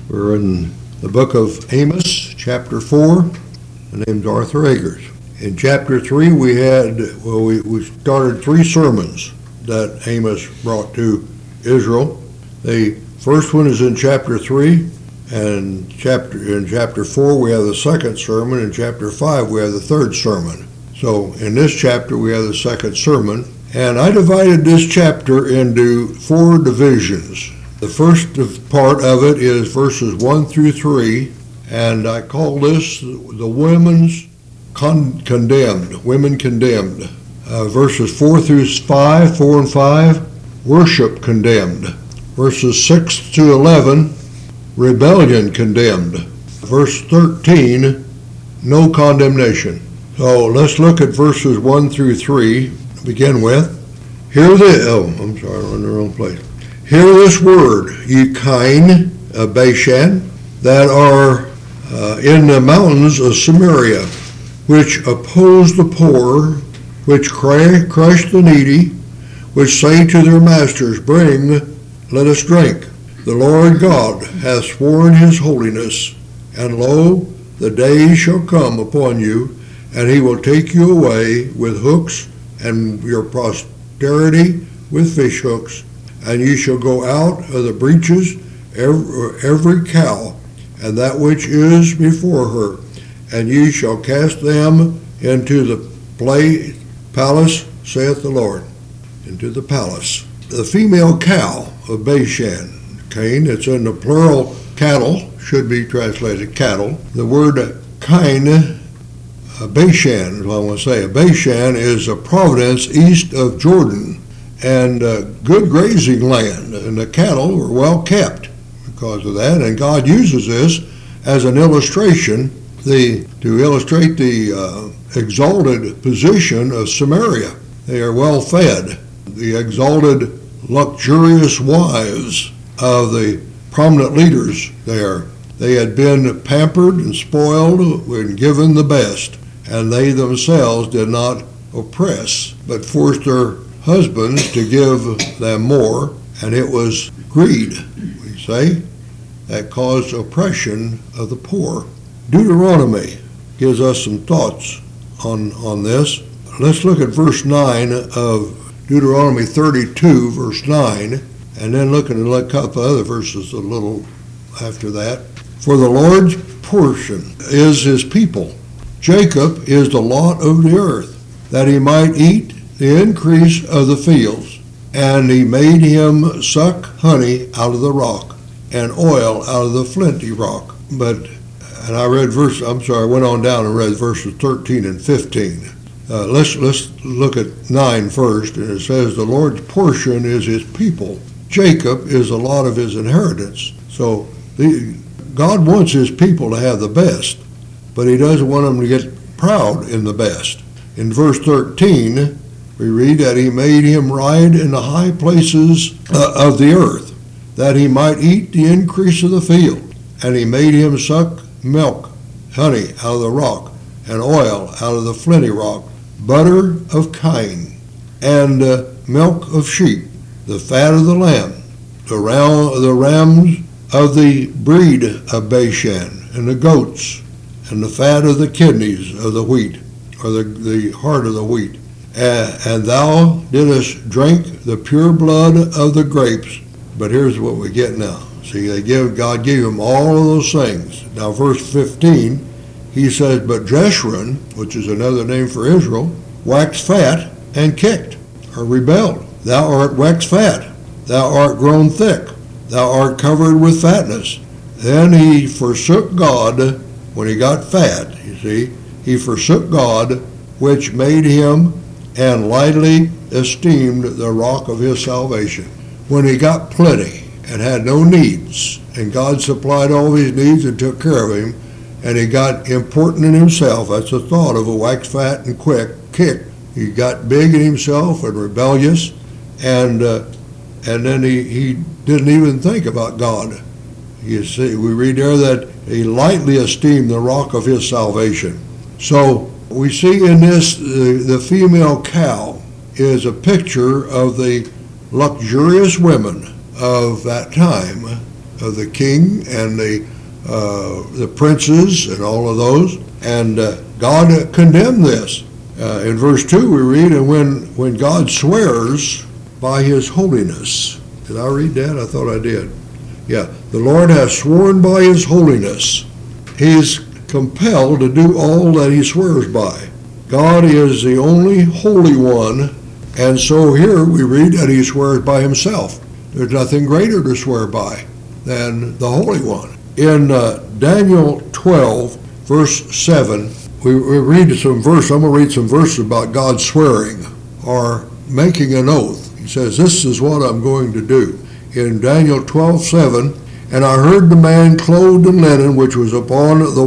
We're in the book of Amos, chapter 4. My name's Arthur Agers. In chapter 3, we started 3 sermons that Amos brought to Israel. The first one is in chapter 3, and in chapter 4 we have the second sermon. In chapter 5 we have the third sermon. So in this chapter we have the second sermon, and I divided this chapter into 4 divisions. The first part of it is verses 1 through 3, and I call this the women's condemned, women condemned. Verses 4 and 5, worship condemned. Verses 6 to 11, rebellion condemned. Verse 13, no condemnation. So let's look at verses 1 through 3 to begin with. I'm in the wrong place. Hear this word, ye kine of Bashan, that are in the mountains of Samaria, which oppose the poor, which crush the needy, which say to their masters, bring, let us drink. The Lord God hath sworn his holiness, and lo, the day shall come upon you, and he will take you away with hooks, and your posterity with fish hooks, and ye shall go out of the breaches, every cow, and that which is before her, and ye shall cast them into the palace, saith the Lord, into the palace. The female cow of Bashan, Cain, it's in the plural, cattle, should be translated cattle. The word kine, Bashan is what I want to say. Bashan is a province east of Jordan, and good grazing land, and the cattle were well kept because of that, and God uses this as an illustration to illustrate the exalted position of Samaria. They are well fed. The exalted, luxurious wives of the prominent leaders there. They had been pampered and spoiled and given the best, and they themselves did not oppress, but forced their husbands to give them more, and it was greed, we say, that caused oppression of the poor. Deuteronomy gives us some thoughts on this. Let's look at verse 9 of Deuteronomy 32, verse 9, and then look at a couple other verses a little after that. For the Lord's portion is his people. Jacob is the lot of the earth, that he might eat the increase of the fields. And he made him suck honey out of the rock, and oil out of the flinty rock. And I went on down and read verses 13 and 15. Let's look at 9 first, and it says, the Lord's portion is his people. Jacob is the lot of his inheritance. So God wants his people to have the best, but he doesn't want them to get proud in the best. In verse 13, we read that he made him ride in the high places of the earth, that he might eat the increase of the field. And he made him suck milk, honey out of the rock, and oil out of the flinty rock, butter of kine, and milk of sheep, the fat of the lamb, the rams of the breed of Bashan, and the goats, and the fat of the kidneys of the wheat, or the heart of the wheat. And thou didst drink the pure blood of the grapes. But here's what we get now. See, God gave him all of those things. Now, verse 15, he says, but Jeshurun, which is another name for Israel, waxed fat and kicked, or rebelled. Thou art waxed fat, thou art grown thick, thou art covered with fatness. Then he forsook God when he got fat, you see. He forsook God, which made him, and lightly esteemed the rock of his salvation. When he got plenty and had no needs, and God supplied all his needs and took care of him, and he got important in himself. That's the thought of a wax fat and kick. He got big in himself and rebellious, and then he didn't even think about God. You see, we read there that he lightly esteemed the rock of his salvation. So we see in this, the female cow is a picture of the luxurious women of that time of the king and the princes and all of those. And God condemned this. In verse 2 we read, and when God swears by his holiness. Did I read that? I thought I did. Yeah, the Lord has sworn by his holiness. He's compelled to do all that he swears by. God is the only holy one, and so here we read that he swears by himself. There's nothing greater to swear by than the Holy One. In Daniel 12, verse 7, we read some verse. I'm going to read some verses about God swearing or making an oath. He says, this is what I'm going to do. In Daniel 12:7, and I heard the man clothed in linen, which was upon the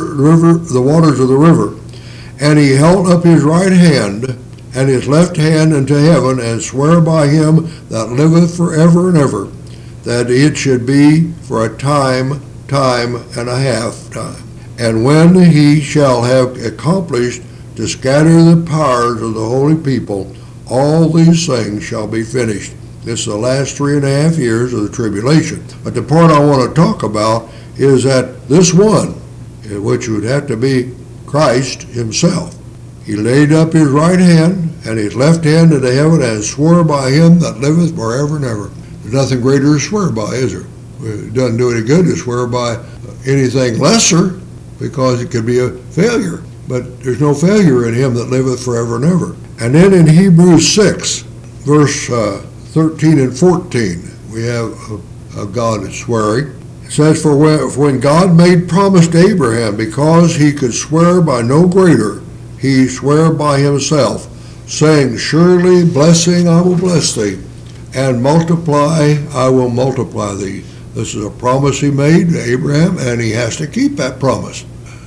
waters of the river, and he held up his right hand and his left hand unto heaven, and sware by him that liveth forever and ever, that it should be for a time and a half time. And when he shall have accomplished to scatter the powers of the holy people, all these things shall be finished. This is the last 3.5 years of the tribulation. But the part I want to talk about is that this one, which would have to be Christ himself, he laid up his right hand and his left hand into heaven, and swore by him that liveth forever and ever. There's nothing greater to swear by, is there? It doesn't do any good to swear by anything lesser, because it could be a failure. But there's no failure in him that liveth forever and ever. And then in Hebrews 6, verse 13 and 14, we have God swearing. It says, for when God made promise to Abraham, because he could swear by no greater, he sware by himself, saying, surely blessing I will bless thee, and multiply I will multiply thee. This is a promise he made to Abraham, and he has to keep that promise.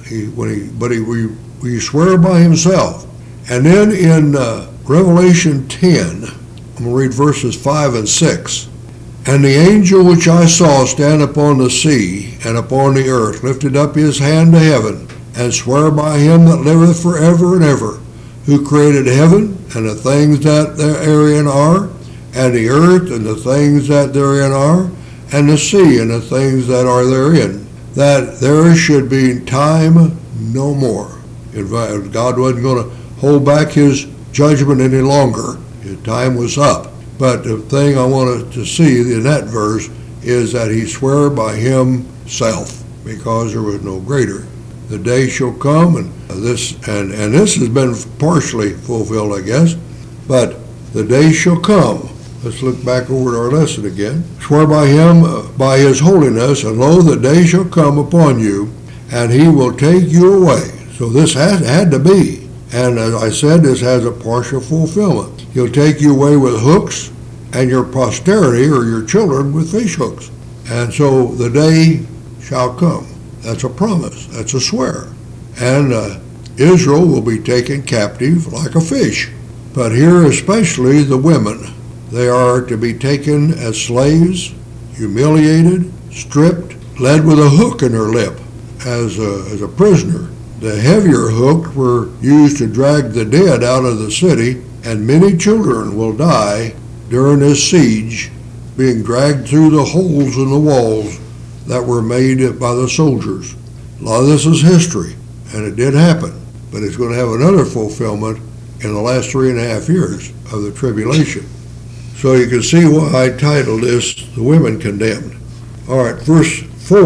We swear by himself. And then in Revelation 10, I'm going to read verses 5 and 6. And the angel which I saw stand upon the sea and upon the earth lifted up his hand to heaven, and sware by him that liveth forever and ever, who created heaven and the things that therein are, and the earth and the things that therein are, and the sea and the things that are therein, that there should be time no more. God wasn't going to hold back his judgment any longer. His time was up. But the thing I wanted to see in that verse is that he swore by himself, because there was no greater. The day shall come, and this has been partially fulfilled, I guess, but the day shall come. Let's look back over at our lesson again. Swear by him, by his holiness, and lo, the day shall come upon you, and he will take you away. So this had to be. And as I said, this has a partial fulfillment. He'll take you away with hooks, and your posterity, or your children, with fish hooks. And so the day shall come. That's a promise. That's a swear. And Israel will be taken captive like a fish. But here especially the women. They are to be taken as slaves, humiliated, stripped, led with a hook in her lip as a prisoner. The heavier hooks were used to drag the dead out of the city, and many children will die during this siege, being dragged through the holes in the walls that were made by the soldiers. A lot of this is history, and it did happen, but it's going to have another fulfillment in the last 3.5 years of the tribulation. So you can see why I titled this, The Women Condemned. All right, verse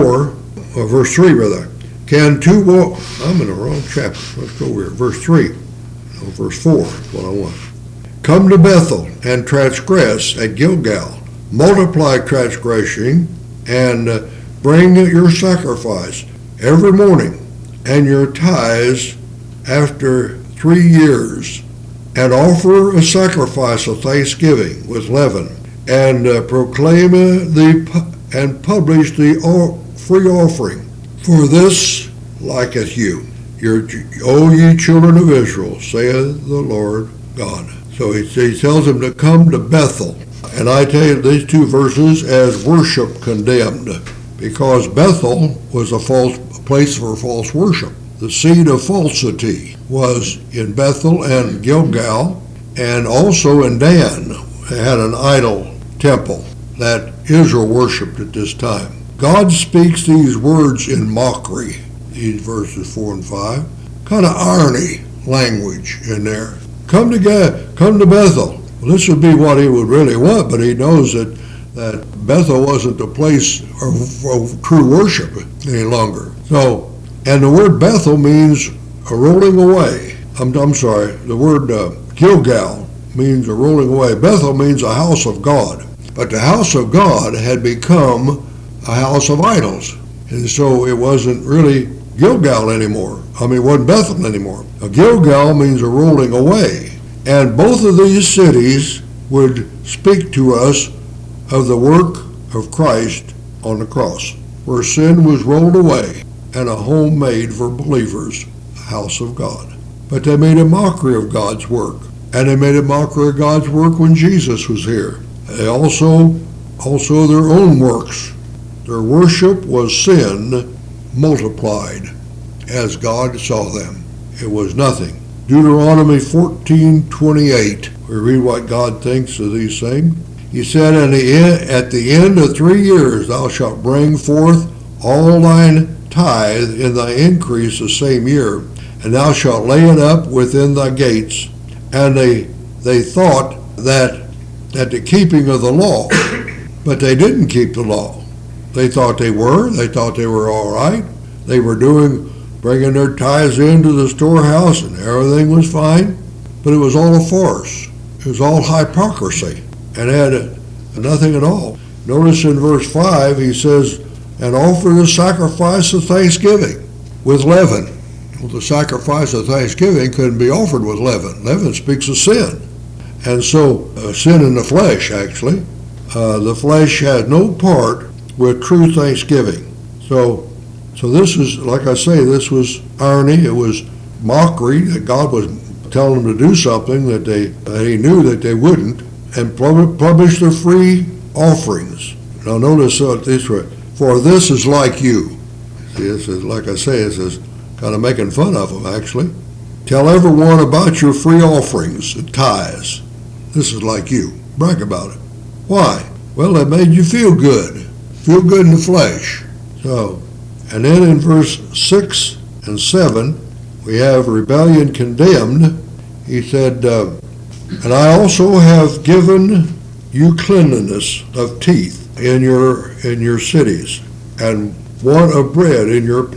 3 rather. Can two walk? I'm in the wrong chapter. Let's go over here. Verse 3. No, verse 4 is what I want. Come to Bethel and transgress at Gilgal. Multiply transgressing and bring your sacrifice every morning and your tithes after 3 years, and offer a sacrifice of thanksgiving with leaven, and proclaim and publish the free offering. For this liketh you, O ye children of Israel, saith the Lord God. So he tells them to come to Bethel. And I tell you these two verses as worship condemned, because Bethel was a place for false worship. The seed of falsity was in Bethel and Gilgal, and also in Dan. They had an idol temple that Israel worshipped at this time. God speaks these words in mockery, these verses 4 and 5. Kind of irony language in there. Come to Bethel. Well, this would be what he would really want, but he knows that Bethel wasn't the place of true worship any longer. So, and the word Bethel means a rolling away. I'm sorry, the word Gilgal means a rolling away. Bethel means a house of God. But the house of God had become a house of idols. And so it wasn't really Gilgal anymore. It wasn't Bethel anymore. A Gilgal means a rolling away. And both of these cities would speak to us of the work of Christ on the cross, where sin was rolled away and a home made for believers, a house of God. But they made a mockery of God's work. And they made a mockery of God's work when Jesus was here. They also their own works. Their worship was sin multiplied as God saw them. It was nothing. Deuteronomy 14:28, we read what God thinks of these things. He said, at the end of 3 years thou shalt bring forth all thine tithe in thy increase the same year, and thou shalt lay it up within thy gates. And they thought that the keeping of the law, but they didn't keep the law. They thought they were all right. They were bringing their tithes into the storehouse and everything was fine, but it was all a farce. It was all hypocrisy and had nothing at all. Notice in verse 5 he says, and offer the sacrifice of thanksgiving with leaven. Well, the sacrifice of thanksgiving couldn't be offered with leaven. Leaven speaks of sin. And so, sin in the flesh, actually. The flesh had no part with true thanksgiving. So this is, like I say, this was irony. It was mockery that God was telling them to do something that he knew that they wouldn't, and publish their free offerings. Now notice this way, for this is like you. See, this is, like I say, this is kind of making fun of them, actually. Tell everyone about your free offerings and tithes. This is like you. Brag about it. Why? Well, it made you feel good. Feel good in the flesh. So, and then in verse 6 and 7, we have rebellion condemned. He said, and I also have given you cleanliness of teeth in your cities, and want of bread in your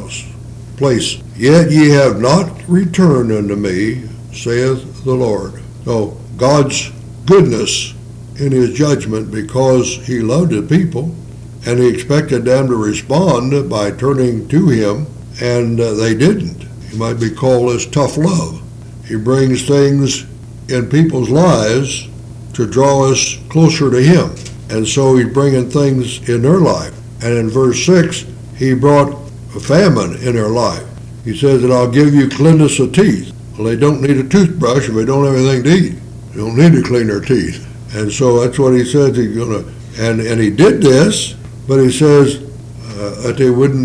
place. Yet ye have not returned unto me, saith the Lord. So God's goodness in his judgment, because he loved the people, and he expected them to respond by turning to him, and they didn't. It might be called as tough love. He brings things in people's lives to draw us closer to him. And so he's bringing things in their life. And in verse 6, he brought a famine in their life. He says that I'll give you cleanness of teeth. Well, they don't need a toothbrush if they don't have anything to eat. They don't need to clean their teeth. And so that's what he says he's going to, and he did this, but he says that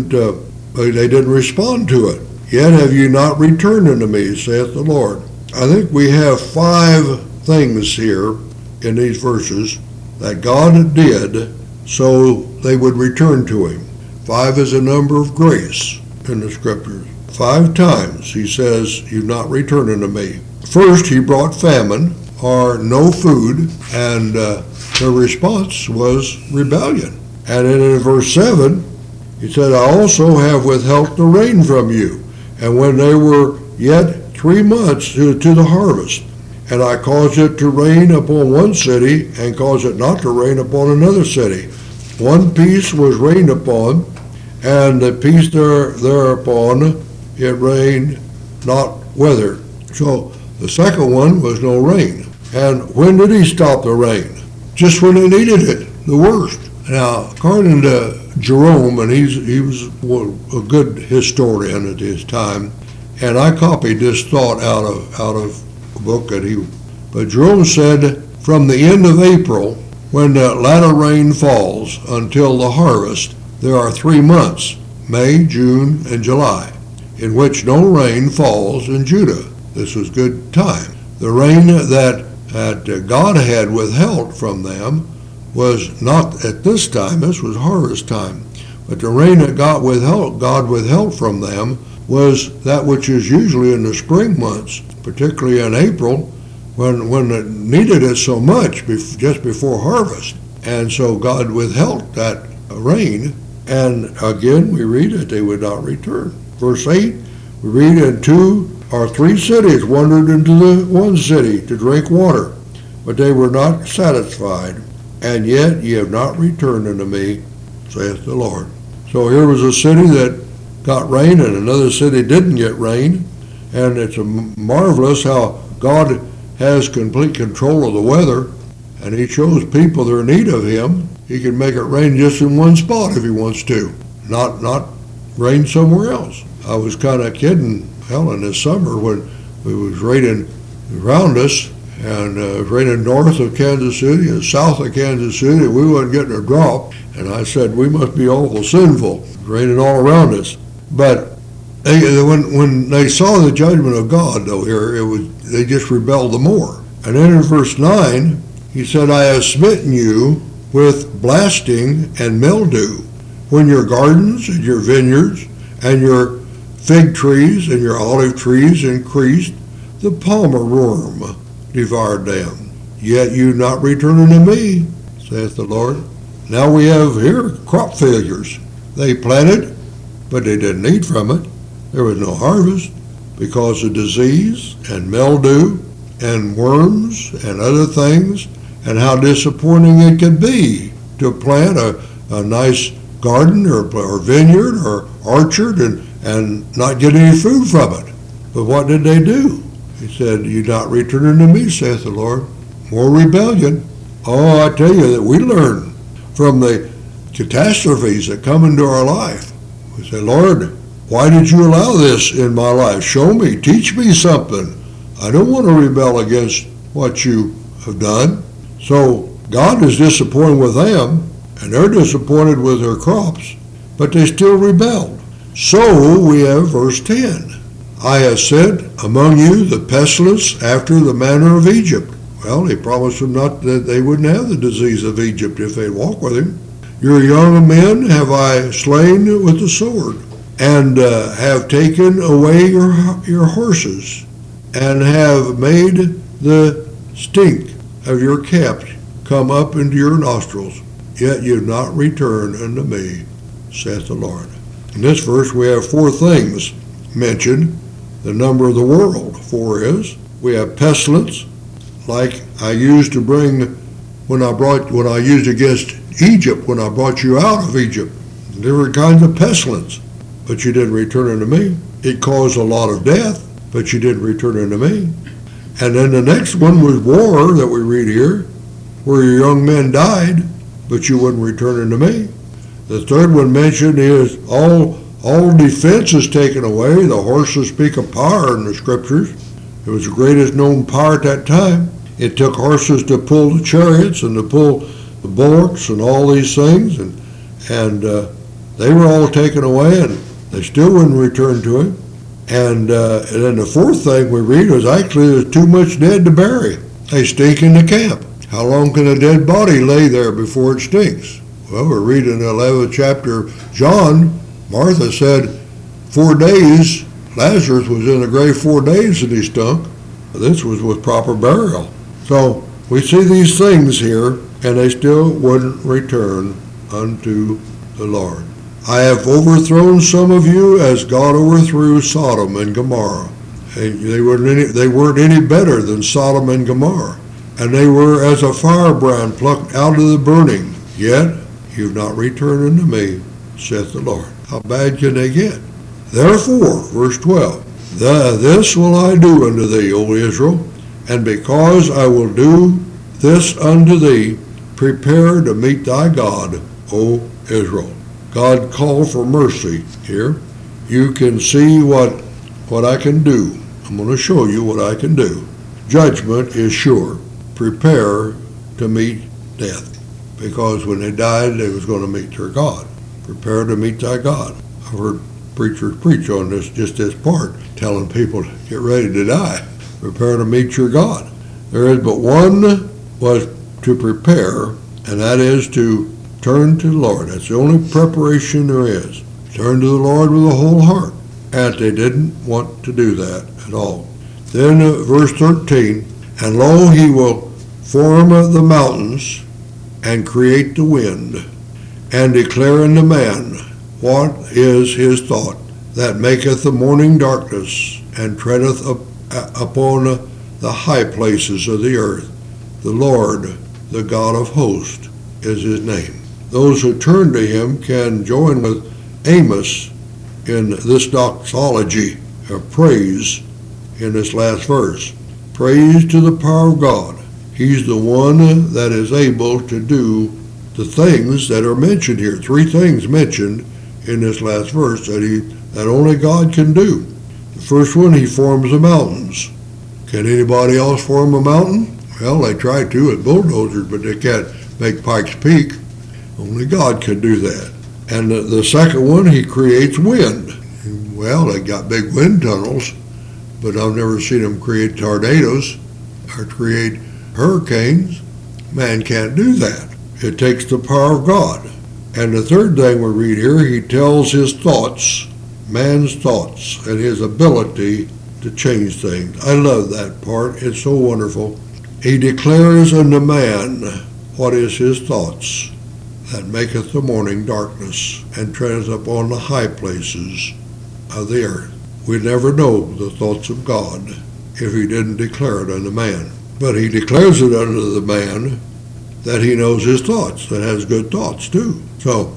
they didn't respond to it. Yet have you not returned unto me, saith the Lord. I think we have 5 things here in these verses that God did so they would return to him. 5 is a number of grace in the scriptures. 5 times he says, you've not returned unto me. First, he brought famine, or no food, and their response was rebellion. And then in verse 7, he said, I also have withheld the rain from you, and when they were yet 3 months to the harvest, and I caused it to rain upon one city, and caused it not to rain upon another city. One piece was rained upon, and the piece thereupon it rained not weather. So the second one was no rain. And when did he stop the rain? Just when they needed it, the worst. Now, according to Jerome, and he was a good historian at his time, and I copied this thought out of a book but Jerome said, from the end of April, when the latter rain falls, until the harvest, there are 3 months, May, June, and July, in which no rain falls in Judah. This was good time. The rain that God had withheld from them was not at this time. This was harvest time. But the rain that God withheld from them was that which is usually in the spring months, particularly in April, when it needed it so much just before harvest. And so God withheld that rain. And again, we read that they would not return. Verse 8, we read, and 2 or 3 cities wandered into the one city to drink water, but they were not satisfied. And yet ye have not returned unto me, saith the Lord. So here was a city that got rain and another city didn't get rain. And it's marvelous how God has complete control of the weather, and he shows people they're in need of him. He can make it rain just in one spot if he wants to, not rain somewhere else. I was kind of kidding, in this summer when it was raining around us, and it was raining north of Kansas City and south of Kansas City. We wasn't getting a drop, and I said, we must be awful sinful. It's raining all around us. But when they saw the judgment of God, though, here, they just rebelled the more. And then in verse 9, he said, I have smitten you with blasting and mildew, when your gardens and your vineyards and your fig trees and your olive trees increased, the palmer worm devoured them. Yet you not returning to me, saith the Lord. Now we have here crop failures. They planted, but they didn't eat from it. There was no harvest because of disease and mildew and worms and other things, and how disappointing it could be to plant a nice garden or vineyard or orchard and not get any food from it. But what did they do? He said, you not returning to me, saith the Lord. More rebellion. Oh, I tell you that we learn from the catastrophes that come into our life. We say, Lord, why did you allow this in my life? Show me, teach me something. I don't want to rebel against what you have done. So God is disappointed with them, and they're disappointed with their crops, but they still rebelled. So we have verse 10. I have sent among you the pestilence after the manner of Egypt. Well, he promised them not that they wouldn't have the disease of Egypt if they'd walk with him. Your young men have I slain with the sword, and have taken away your horses, and have made the stink of your caps come up into your nostrils. Yet you have not returned unto me, saith the Lord. In this verse we have 4 things mentioned. The number of the world, 4 is. We have pestilence, like I used to bring when I used against Egypt, when I brought you out of Egypt. Different kinds of pestilence, but you didn't return unto me. It caused a lot of death, but you didn't return unto me. And then the next one was war that we read here, where your young men died, but you wouldn't return unto me. The third one mentioned is all defense is taken away. The horses speak of power in the scriptures. It was the greatest known power at that time. It took horses to pull the chariots and to pull the bullocks and all these things, and they were all taken away, and they still wouldn't return to him. And then the 4th thing we read was actually there's too much dead to bury. They stink in the camp. How long can a dead body lay there before it stinks? Well, we're reading the 11th chapter of John. Martha said 4 days. Lazarus was in the grave 4 days and he stunk. This was with proper burial. So we see these things here, and they still wouldn't return unto the Lord. I have overthrown some of you as God overthrew Sodom and Gomorrah. They weren't any better than Sodom and Gomorrah. And they were as a firebrand plucked out of the burning. Yet you've not returned unto me, saith the Lord. How bad can they get? Therefore, verse 12, this will I do unto thee, O Israel, and because I will do this unto thee, prepare to meet thy God, O Israel. God called for mercy here. You can see what I can do. I'm going to show you what I can do. Judgment is sure. Prepare to meet death. Because when they died, they was going to meet their God. Prepare to meet thy God. I've heard preachers preach on this, just this part, telling people to get ready to die. Prepare to meet your God. There is but one was to prepare, and that is to turn to the Lord. That's the only preparation there is. Turn to the Lord with a whole heart. And they didn't want to do that at all. Then verse 13, and lo, he will form the mountains and create the wind, and declare unto man what is his thought, that maketh the morning darkness, and treadeth upon the high places of the earth. The Lord, the God of hosts, is his name. Those who turn to him can join with Amos in this doxology of praise in this last verse. Praise to the power of God. He's the one that is able to do the things that are mentioned here. 3 things mentioned in this last verse that only God can do. The first one, he forms the mountains. Can anybody else form a mountain? Well, they try to with bulldozers, but they can't make Pikes Peak. Only God can do that. And the second one, he creates wind. Well, they got big wind tunnels, but I've never seen them create tornadoes or create hurricanes. Man can't do that. It takes the power of God. And the third thing we read here, he tells his thoughts, man's thoughts, and his ability to change things. I love that part. It's so wonderful. He declares unto man what is his thoughts, that maketh the morning darkness, and treadeth upon the high places of the earth. We never know the thoughts of God if he didn't declare it unto man. But he declares it unto the man that he knows his thoughts, that has good thoughts too. So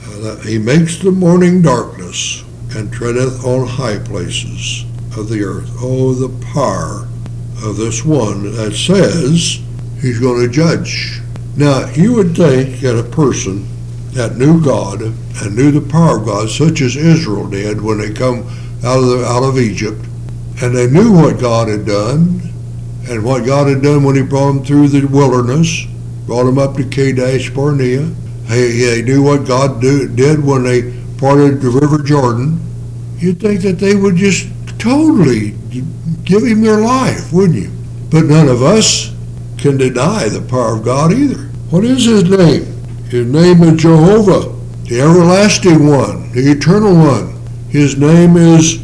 he makes the morning darkness, and treadeth on high places of the earth. Oh, the power of this one that says he's going to judge. Now, you would think that a person that knew God and knew the power of God, such as Israel did when they come out of Egypt, and they knew what God had done, and what God had done when he brought them through the wilderness, brought them up to Kadesh Barnea. They knew what God did when they parted the River Jordan. You'd think that they would just totally give him their life, wouldn't you? But none of us can deny the power of God either. What is his name? His name is Jehovah, the everlasting one, the eternal one. His name is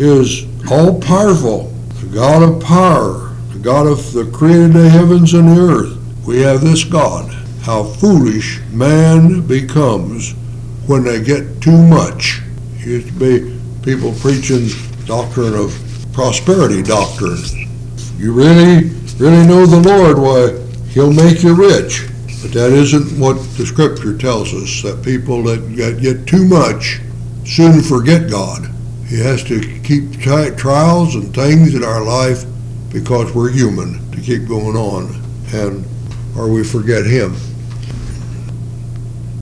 all-powerful, the God of power, the God of the created the heavens and the earth. We have this God. How foolish man becomes when they get too much. Used to be people preaching doctrine of prosperity doctrine. You really know the Lord, why, he'll make you rich. But that isn't what the scripture tells us, that people that get too much soon forget God. He has to keep trials and things in our life because we're human to keep going on, or we forget him.